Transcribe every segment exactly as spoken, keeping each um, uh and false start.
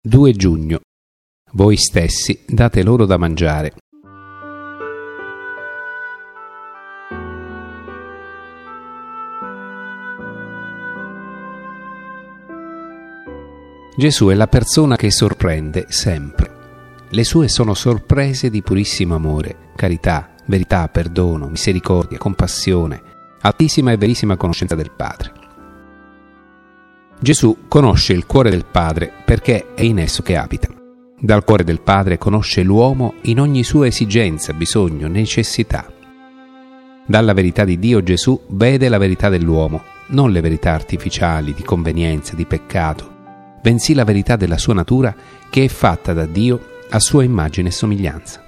due giugno. Voi stessi date loro da mangiare. Gesù è la persona che sorprende sempre. Le sue sono sorprese di purissimo amore, carità, verità, perdono, misericordia, compassione, altissima e verissima conoscenza del Padre. Gesù conosce il cuore del Padre perché è in esso che abita. Dal cuore del Padre conosce l'uomo in ogni sua esigenza, bisogno, necessità. Dalla verità di Dio Gesù vede la verità dell'uomo, non le verità artificiali, di convenienza, di peccato, bensì la verità della sua natura che è fatta da Dio a sua immagine e somiglianza.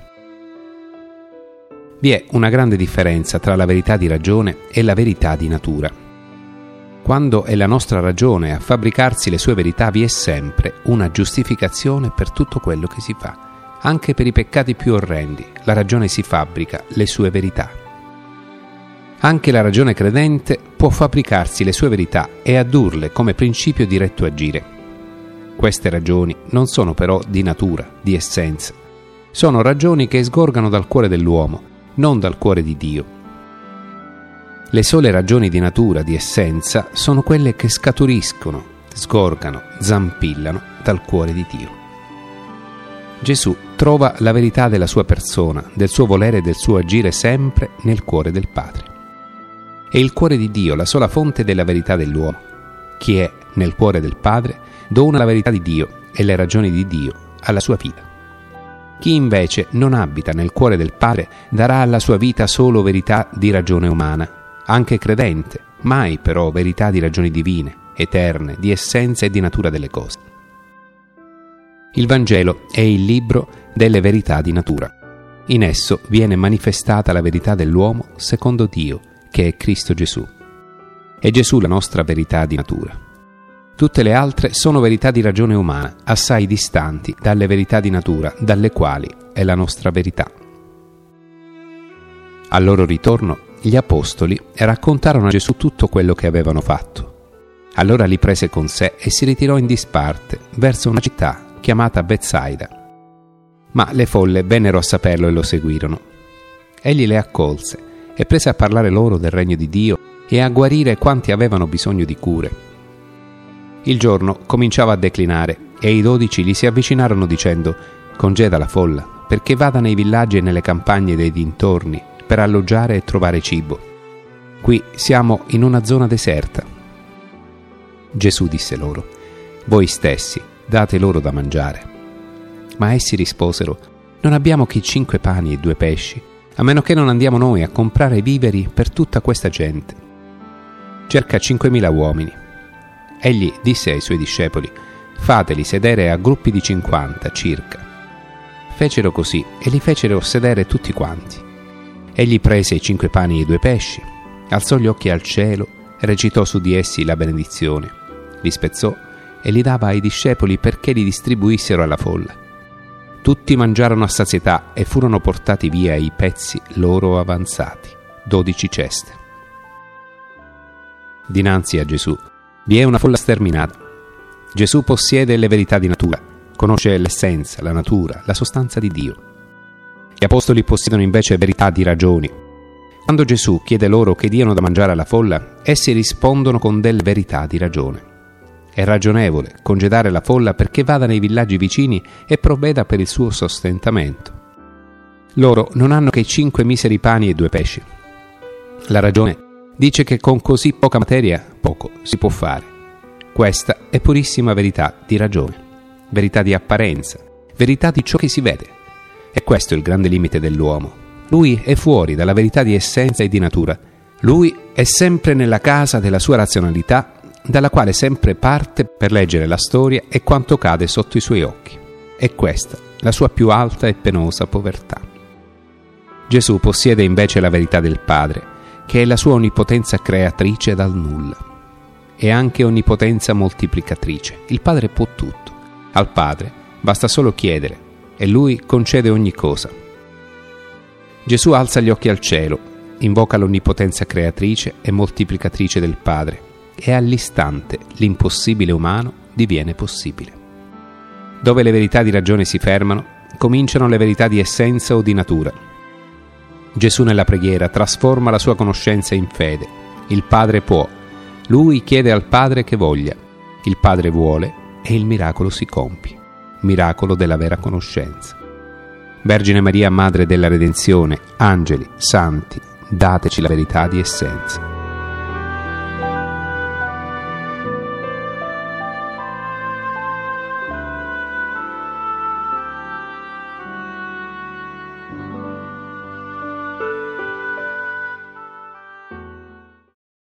Vi è una grande differenza tra la verità di ragione e la verità di natura. Quando è la nostra ragione a fabbricarsi le sue verità, vi è sempre una giustificazione per tutto quello che si fa. Anche per i peccati più orrendi, la ragione si fabbrica le sue verità. Anche la ragione credente può fabbricarsi le sue verità e addurle come principio diretto agire. Queste ragioni non sono però di natura, di essenza. Sono ragioni che sgorgano dal cuore dell'uomo, non dal cuore di Dio. Le sole ragioni di natura, di essenza, sono quelle che scaturiscono, sgorgano, zampillano dal cuore di Dio. Gesù trova la verità della sua persona, del suo volere e del suo agire sempre nel cuore del Padre. È il cuore di Dio la sola fonte della verità dell'uomo. Chi è nel cuore del Padre dona la verità di Dio e le ragioni di Dio alla sua vita. Chi invece non abita nel cuore del Padre darà alla sua vita solo verità di ragione umana, anche credente, mai però verità di ragioni divine, eterne, di essenza e di natura delle cose. Il Vangelo è il libro delle verità di natura. In esso viene manifestata la verità dell'uomo secondo Dio, che è Cristo Gesù. È Gesù la nostra verità di natura. Tutte le altre sono verità di ragione umana, assai distanti dalle verità di natura, dalle quali è la nostra verità. Al loro ritorno, gli apostoli raccontarono a Gesù tutto quello che avevano fatto. Allora li prese con sé e si ritirò in disparte verso una città chiamata Betsaida. Ma le folle vennero a saperlo e lo seguirono. Egli le accolse e prese a parlare loro del regno di Dio e a guarire quanti avevano bisogno di cure. Il giorno cominciava a declinare e i dodici gli si avvicinarono dicendo: «Congeda la folla, perché vada nei villaggi e nelle campagne dei dintorni per alloggiare e trovare cibo. Qui siamo in una zona deserta». Gesù disse loro: «Voi stessi date loro da mangiare». Ma essi risposero: «Non abbiamo che cinque pani e due pesci, a meno che non andiamo noi a comprare viveri per tutta questa gente. Circa cinquemila uomini». Egli disse ai suoi discepoli: «Fateli sedere a gruppi di cinquanta circa». Fecero così e li fecero sedere tutti quanti. Egli prese i cinque pani e i due pesci, alzò gli occhi al cielo, recitò su di essi la benedizione, li spezzò e li dava ai discepoli perché li distribuissero alla folla. Tutti mangiarono a sazietà e furono portati via i pezzi loro avanzati, dodici ceste. Dinanzi a Gesù vi è una folla sterminata. Gesù possiede le verità di natura, conosce l'essenza, la natura, la sostanza di Dio. Gli apostoli possiedono invece verità di ragioni. Quando Gesù chiede loro che diano da mangiare alla folla, essi rispondono con delle verità di ragione. È ragionevole congedare la folla perché vada nei villaggi vicini e provveda per il suo sostentamento. Loro non hanno che cinque miseri pani e due pesci. La ragione dice che con così poca materia poco si può fare. Questa è purissima verità di ragione, verità di apparenza, verità di ciò che si vede. E questo è il grande limite dell'uomo. Lui è fuori dalla verità di essenza e di natura. Lui è sempre nella casa della sua razionalità, dalla quale sempre parte per leggere la storia e quanto cade sotto i suoi occhi. È questa la sua più alta e penosa povertà. Gesù possiede invece la verità del Padre, che è la sua onnipotenza creatrice dal nulla. È anche onnipotenza moltiplicatrice. Il Padre può tutto. Al Padre basta solo chiedere e Lui concede ogni cosa. Gesù alza gli occhi al cielo, invoca l'onnipotenza creatrice e moltiplicatrice del Padre e all'istante l'impossibile umano diviene possibile. Dove le verità di ragione si fermano, cominciano le verità di essenza o di natura. Gesù nella preghiera trasforma la sua conoscenza in fede. Il Padre può. Lui chiede al Padre che voglia. Il Padre vuole e il miracolo si compie. Miracolo della vera conoscenza. Vergine Maria, Madre della Redenzione, angeli, santi, dateci la verità di essenza.